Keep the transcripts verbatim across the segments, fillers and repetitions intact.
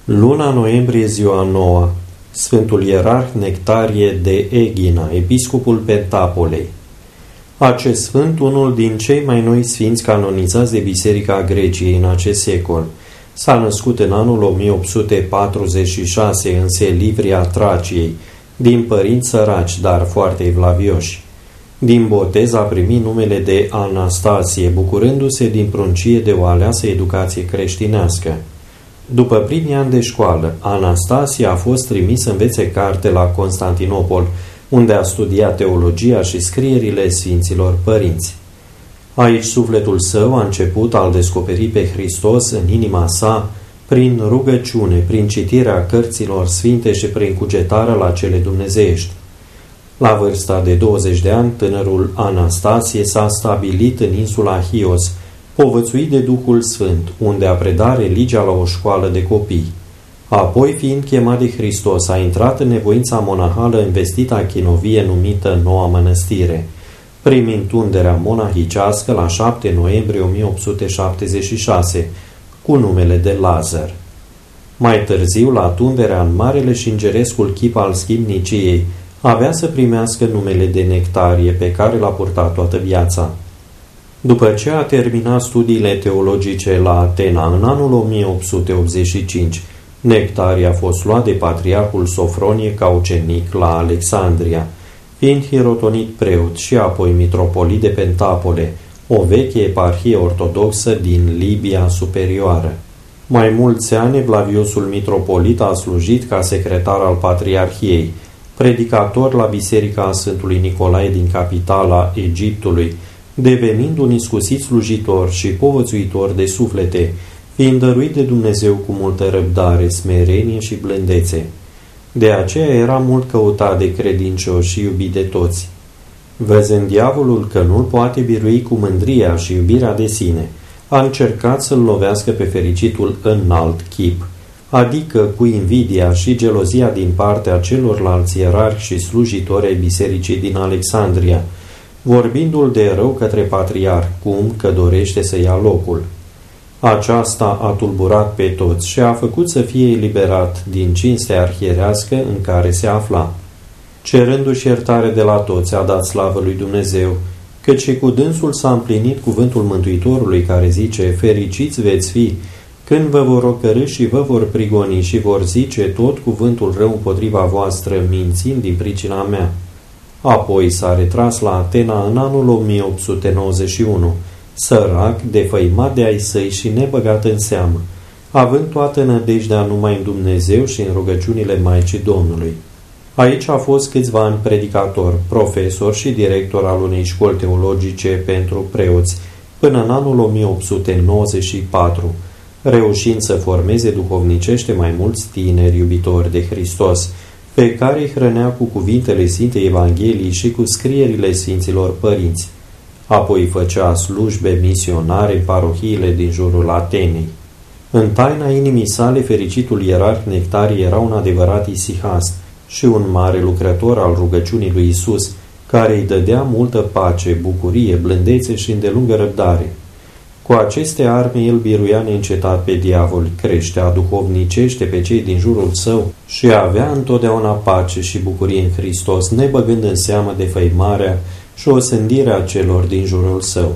Luna noiembrie, ziua nouă. Sfântul Ierarh Nectarie de Eghina, episcopul Pentapolei. Acest sfânt, unul din cei mai noi sfinți canonizați de Biserica Greciei în acest secol, s-a născut în anul o mie opt sute patruzeci și șase în Selivria Traciei, din părinți săraci, dar foarte evlavioși. Din botez a primit numele de Anastasie, bucurându-se din pruncie de o aleasă educație creștinească. După primii ani de școală, Anastasie a fost trimis să învețe carte la Constantinopol, unde a studiat teologia și scrierile Sfinților Părinți. Aici sufletul său a început a-L descoperi pe Hristos în inima sa, prin rugăciune, prin citirea cărților sfinte și prin cugetarea la cele dumnezeiești. La vârsta de douăzeci de ani, tânărul Anastasie s-a stabilit în insula Chios, povățuit de Duhul Sfânt, unde a predat religia la o școală de copii. Apoi, fiind chemat de Hristos, a intrat în nevoința monahală în vestita chinovie numită Noua Mănăstire, primind tunderea monahicească la șapte noiembrie o mie opt sute șaptezeci și șase, cu numele de Lazar. Mai târziu, la tunderea în marele și îngerescul chip al schimniciei, avea să primească numele de Nectarie, pe care l-a purtat toată viața. După ce a terminat studiile teologice la Atena în anul o mie opt sute optzeci și cinci, Nectarie a fost luat de patriarhul Sofronie ca ucenic la Alexandria, fiind hirotonit preot și apoi mitropolit de Pentapole, o veche eparhie ortodoxă din Libia Superioară. Mai mulți ani, evlaviosul mitropolit a slujit ca secretar al patriarhiei, predicator la Biserica Sfântului Nicolae din capitala Egiptului, devenind un iscusit slujitor și povățuitor de suflete, fiind dăruit de Dumnezeu cu multă răbdare, smerenie și blândețe. De aceea era mult căutat de credincioși și iubit de toți. Văzând diavolul că nu-l poate birui cu mândria și iubirea de sine, a încercat să-l lovească pe fericitul înalt chip, adică cu invidia și gelozia din partea celorlalți ierarhi și slujitori ai bisericii din Alexandria, vorbindu-l de rău către patriarh, cum că dorește să ia locul. Aceasta a tulburat pe toți și a făcut să fie eliberat din cinstea arhierească în care se afla. Cerându-și iertare de la toți, a dat slavă lui Dumnezeu, căci și cu dânsul s-a împlinit cuvântul Mântuitorului care zice: fericiți veți fi când vă vor ocărî și vă vor prigoni și vor zice tot cuvântul rău împotriva voastră, mințind din pricina mea. Apoi s-a retras la Atena în anul o mie opt sute nouăzeci și unu, sărac, defăimat de ai săi și nebăgat în seamă, având toată nădejdea numai în Dumnezeu și în rugăciunile Maicii Domnului. Aici a fost câțiva ani predicator, profesor și director al unei școli teologice pentru preoți, până în anul o mie opt sute nouăzeci și patru, reușind să formeze duhovnicește mai mulți tineri iubitori de Hristos, pe care îi hrănea cu cuvintele Sfintei Evangheliei și cu scrierile Sfinților Părinți. Apoi făcea slujbe misionare în parohiile din jurul Atenei. În taina inimii sale, fericitul ierarh Nectarie era un adevărat isihast și un mare lucrător al rugăciunii lui Isus, care îi dădea multă pace, bucurie, blândețe și îndelungă răbdare. Cu aceste arme el biruia neîncetat pe diavol, creștea duhovnicește pe cei din jurul său și avea întotdeauna pace și bucurie în Hristos, nebăgând în seamă de făimarea și osândirea celor din jurul său.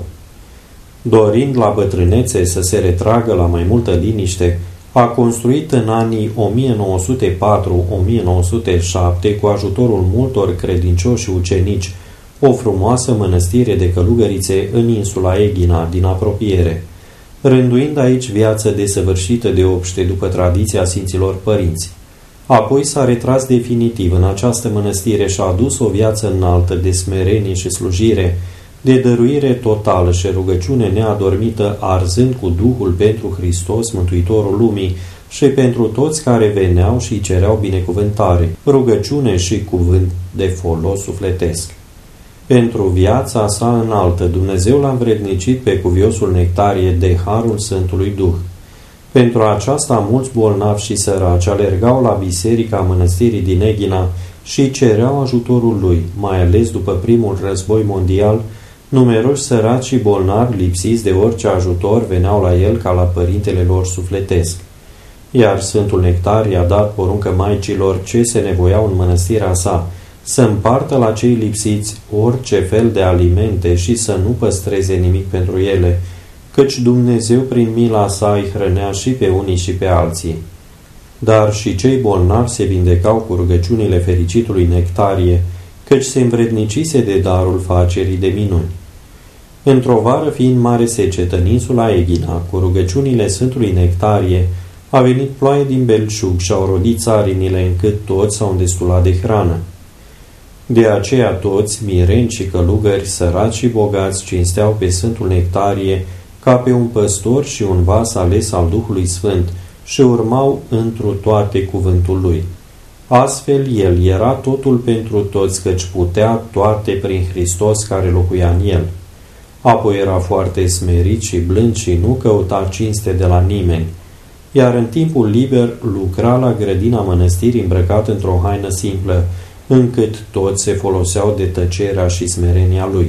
Dorind la bătrânețe să se retragă la mai multă liniște, a construit în anii o mie nouă sute patru - o mie nouă sute șapte, cu ajutorul multor credincioși și ucenici, o frumoasă mănăstire de călugărițe în insula Eghina, din apropiere, rânduind aici viață desăvârșită de obște după tradiția Sfinților Părinți. Apoi s-a retras definitiv în această mănăstire și a adus o viață înaltă de smerenie și slujire, de dăruire totală și rugăciune neadormită, arzând cu Duhul pentru Hristos, Mântuitorul lumii, și pentru toți care veneau și cereau binecuvântare, rugăciune și cuvânt de folos sufletesc. Pentru viața sa înaltă, Dumnezeu l-a învrednicit pe cuviosul Nectarie de harul Sfântului Duh. Pentru aceasta, mulți bolnavi și săraci alergau la biserica mănăstirii din Eghina și cereau ajutorul lui, mai ales după primul război mondial. Numeroși săraci și bolnavi, lipsiți de orice ajutor, veneau la el ca la părintele lor sufletesc. Iar Sfântul Nectarie a dat poruncă maicilor ce se nevoiau în mănăstirea sa, să împartă la cei lipsiți orice fel de alimente și să nu păstreze nimic pentru ele, căci Dumnezeu prin mila sa îi hrănea și pe unii și pe alții. Dar și cei bolnavi se vindecau cu rugăciunile fericitului Nectarie, căci se învrednicise de darul facerii de minuni. Într-o vară, fiind mare secetă în insula Eghina, cu rugăciunile Sfântului Nectarie, a venit ploaie din belșug și au rodit țarinile încât toți s-au îndestulat de hrană. De aceea toți, mireni și călugări, sărați și bogați, cinsteau pe Sfântul Nectarie ca pe un păstor și un vas ales al Duhului Sfânt și urmau întru toate cuvântul lui. Astfel, el era totul pentru toți, căci putea toate prin Hristos care locuia în el. Apoi era foarte smerit și blând și nu căuta cinste de la nimeni, iar în timpul liber lucra la grădina mănăstirii îmbrăcat într-o haină simplă, încât toți se foloseau de tăcerea și smerenia lui.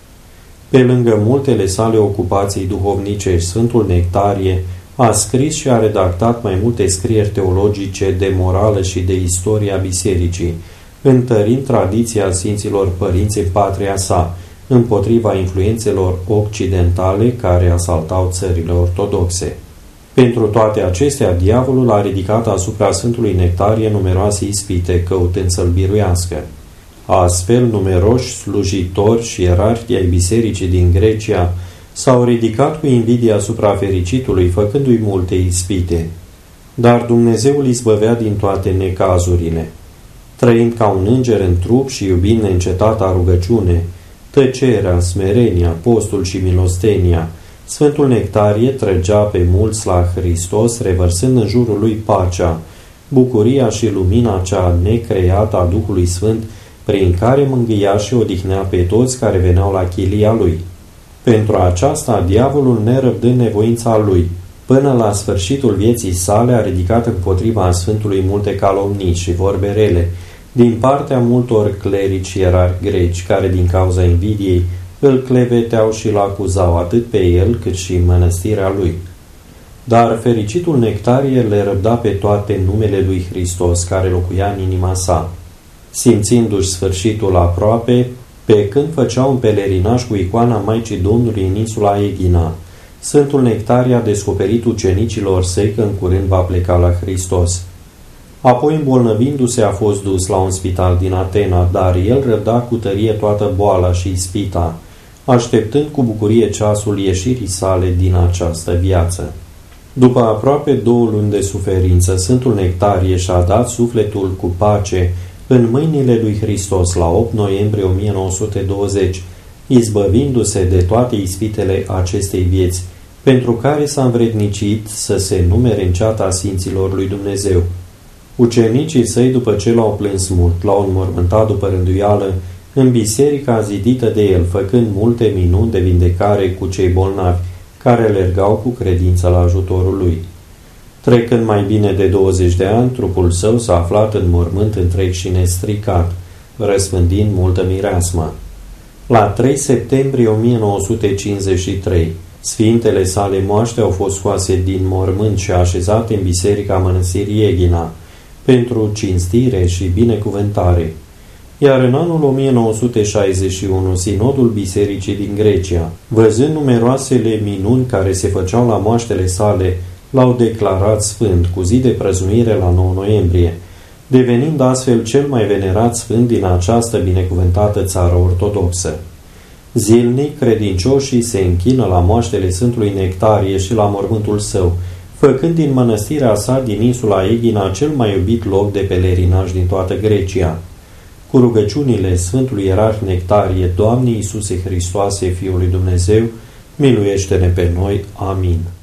Pe lângă multele sale ocupații duhovnicești, Sfântul Nectarie a scris și a redactat mai multe scrieri teologice de morală și de istoria bisericii, întărind tradiția Sfinților Părinți în patria sa, împotriva influențelor occidentale care asaltau țările ortodoxe. Pentru toate acestea, diavolul a ridicat asupra Sfântului Nectarie numeroase ispite, căutând să-l biruiască. Astfel, numeroși slujitori și ierarhi ai bisericii din Grecia s-au ridicat cu invidie asupra fericitului, făcându-i multe ispite. Dar Dumnezeu îl izbăvea din toate necazurile. Trăind ca un înger în trup și iubind neîncetata rugăciune, tăcerea, smerenia, postul și milostenia, Sfântul Nectarie trăgea pe mulți la Hristos, revărsând în jurul lui pacea, bucuria și lumina cea necreată a Duhului Sfânt, prin care mângâia și odihnea pe toți care veneau la chilia lui. Pentru aceasta, diavolul, nerăbdând nevoința lui, până la sfârșitul vieții sale, a ridicat împotriva Sfântului multe calomnii și vorbe rele, din partea multor clerici ierarhi greci, care din cauza invidiei îl cleveteau și îl acuzau atât pe el cât și mănăstirea lui. Dar fericitul Nectarie le răbda pe toate numele lui Hristos, care locuia în inima sa. Simțindu-și sfârșitul aproape, pe când făceau un pelerinaj cu icoana Maicii Domnului în insula Eghina, Sfântul Nectarie a descoperit ucenicilor săi că în curând va pleca la Hristos. Apoi, îmbolnăvindu-se, a fost dus la un spital din Atena, dar el răbda cu tărie toată boala și ispita, așteptând cu bucurie ceasul ieșirii sale din această viață. După aproape două luni de suferință, Sfântul Nectarie și-a dat sufletul cu pace în mâinile lui Hristos la opt noiembrie o mie nouă sute douăzeci, izbăvindu-se de toate ispitele acestei vieți, pentru care s-a învrednicit să se numere în ceata Sfinților lui Dumnezeu. Ucenicii săi, după ce l-au plâns mult, l-au înmormântat după rânduială în biserica zidită de el, făcând multe minuni de vindecare cu cei bolnavi, care alergau cu credință la ajutorul lui. Trecând mai bine de douăzeci de ani, trupul său s-a aflat în mormânt întreg și nestricat, răspândind multă mireasmă. La trei septembrie o mie nouă sute cincizeci și trei, sfintele sale moaște au fost scoase din mormânt și așezate în biserica mănăstirii Eghina, pentru cinstire și binecuvântare. Iar în anul o mie nouă sute șaizeci și unu, Sinodul Bisericii din Grecia, văzând numeroasele minuni care se făceau la moaștele sale, l-au declarat sfânt cu zi de prăznuire la nouă noiembrie, devenind astfel cel mai venerat sfânt din această binecuvântată țară ortodoxă. Zilnic, credincioșii se închină la moaștele Sfântului Nectarie și la mormântul său, făcând din mănăstirea sa din insula Eghina cel mai iubit loc de pelerinaj din toată Grecia. Cu rugăciunile Sfântului Ierarh Nectarie, Doamne Iisuse Hristoase, Fiul lui Dumnezeu, miluiește-ne pe noi. Amin.